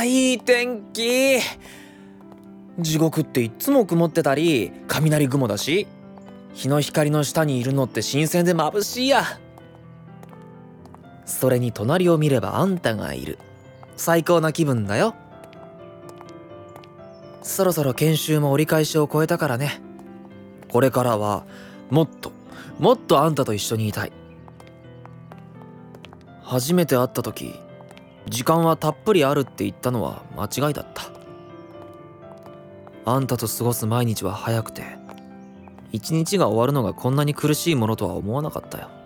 いい天気。地獄っていっつも曇ってたり雷雲だし、日の光の下にいるのって新鮮で眩しいや。それに隣を見ればあんたがいる。最高な気分だよ。そろそろ研修も折り返しを超えたからね。これからはもっともっとあんたと一緒にいたい。初めて会った時、時間はたっぷりあるって言ったのは間違いだった。あんたと過ごす毎日は早くて、一日が終わるのがこんなに苦しいものとは思わなかったよ。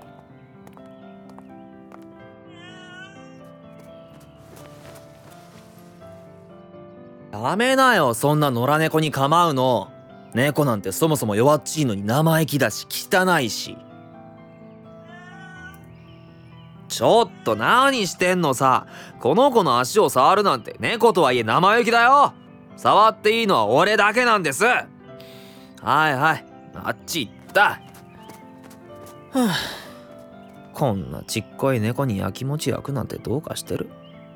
やめなよ、そんな野良猫に構うの。猫なんてそもそも弱っちいのに生意気だし汚いし。ちょっと何してんのさ。この子の足を触るなんて猫とはいえ生意気だよ。触っていいのは俺だけなんです。はいはい、あっち行った。はあ、こんなちっこい猫にやきもち焼くなんてどうかしてる。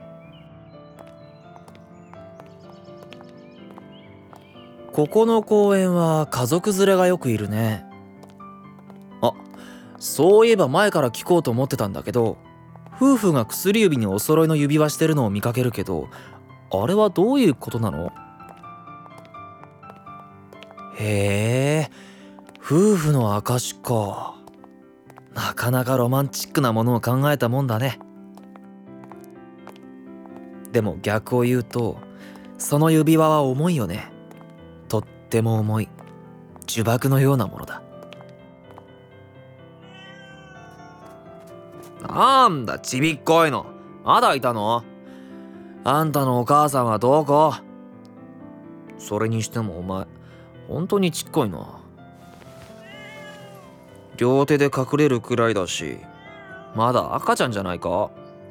ここの公園は家族連れがよくいるね。あ、そういえば前から聞こうと思ってたんだけど、夫婦が薬指にお揃いの指輪してるのを見かけるけど、あれはどういうことなの？へえ、夫婦の証か。なかなかロマンチックなものを考えたもんだね。でも逆を言うと、その指輪は重いよね。とっても重い。呪縛のようなものだ。なんだちびっこいの、まだいたの？あんたのお母さんはどこ？それにしてもお前本当にちっこいな。両手で隠れるくらいだし、まだ赤ちゃんじゃないか？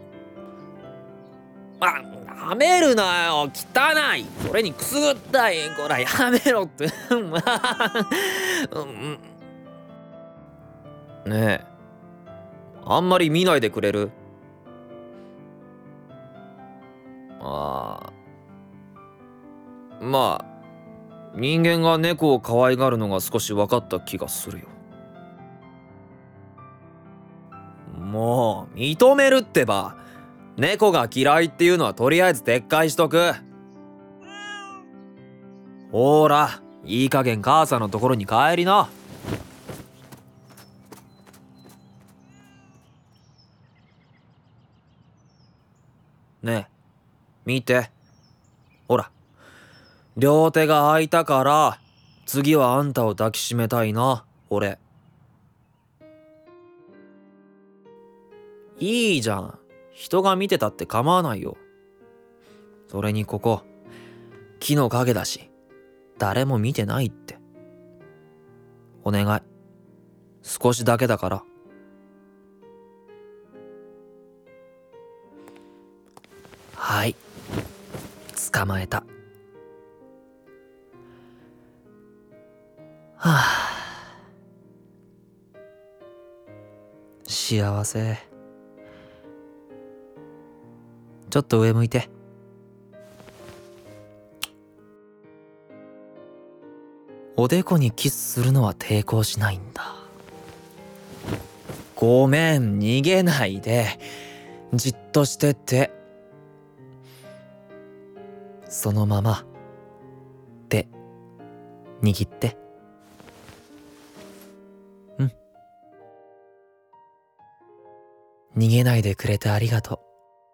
舐めるなよ、汚い。それにくすぐったい。こらやめろってねえ、あんまり見ないでくれる？まあ人間が猫を可愛がるのが少し分かった気がするよ。もう認めるってば。猫が嫌いっていうのはとりあえず撤回しとく。ほら、いい加減母さんのところに帰りな。ねえ、見て。ほら、両手が空いたから、次はあんたを抱きしめたいな、俺。いいじゃん。人が見てたって構わないよ。それにここ、木の陰だし、誰も見てないって。お願い。少しだけだから。はい。捕まえた。はあ。幸せ。ちょっと上向いて。おでこにキスするのは抵抗しないんだ。ごめん、逃げないで。じっとしてて。そのまま手握って。うん。逃げないでくれてありがとう。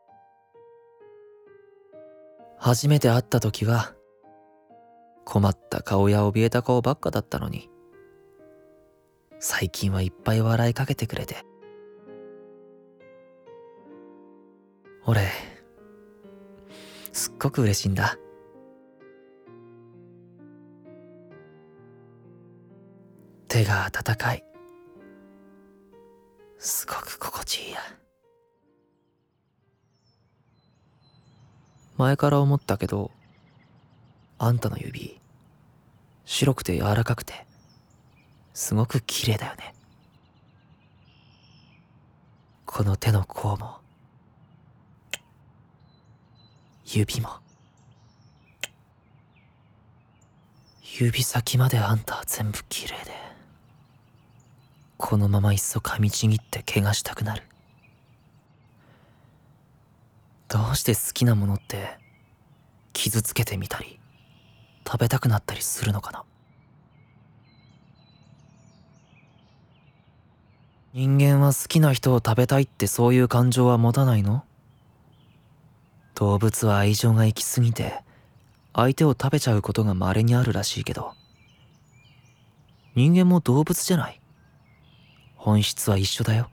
初めて会った時は困った顔や怯えた顔ばっかだったのに、最近はいっぱい笑いかけてくれて、俺すっごく嬉しいんだ。手が温かい。すごく心地いいや。前から思ったけど、あんたの指白くて柔らかくてすごく綺麗だよね。この手の甲も指も。 指先まであんたは全部綺麗で、このままいっそ噛みちぎって怪我したくなる。どうして好きなものって傷つけてみたり食べたくなったりするのかな。人間は好きな人を食べたいってそういう感情は持たないの？動物は愛情が行き過ぎて相手を食べちゃうことが稀にあるらしいけど、人間も動物じゃない。本質は一緒だよ。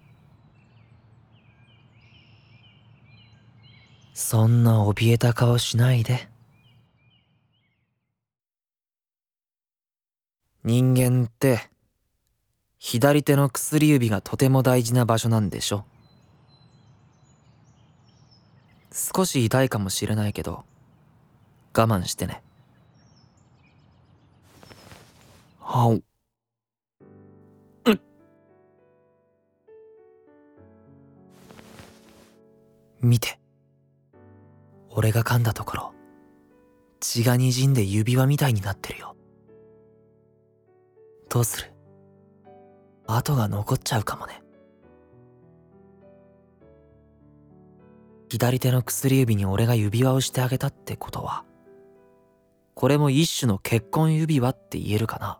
そんな怯えた顔しないで。人間って左手の薬指がとても大事な場所なんでしょ。少し痛いかもしれないけど我慢してね。はお。見て、俺が噛んだところ血がにじんで指輪みたいになってるよ。どうする？跡が残っちゃうかもね。左手の薬指に俺が指輪をしてあげたってことは、これも一種の結婚指輪って言えるかな。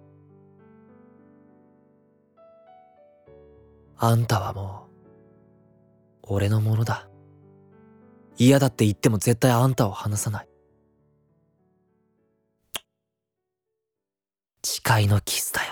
あんたはもう俺のものだ。嫌だって言っても絶対あんたを離さない。誓いのキスだよ。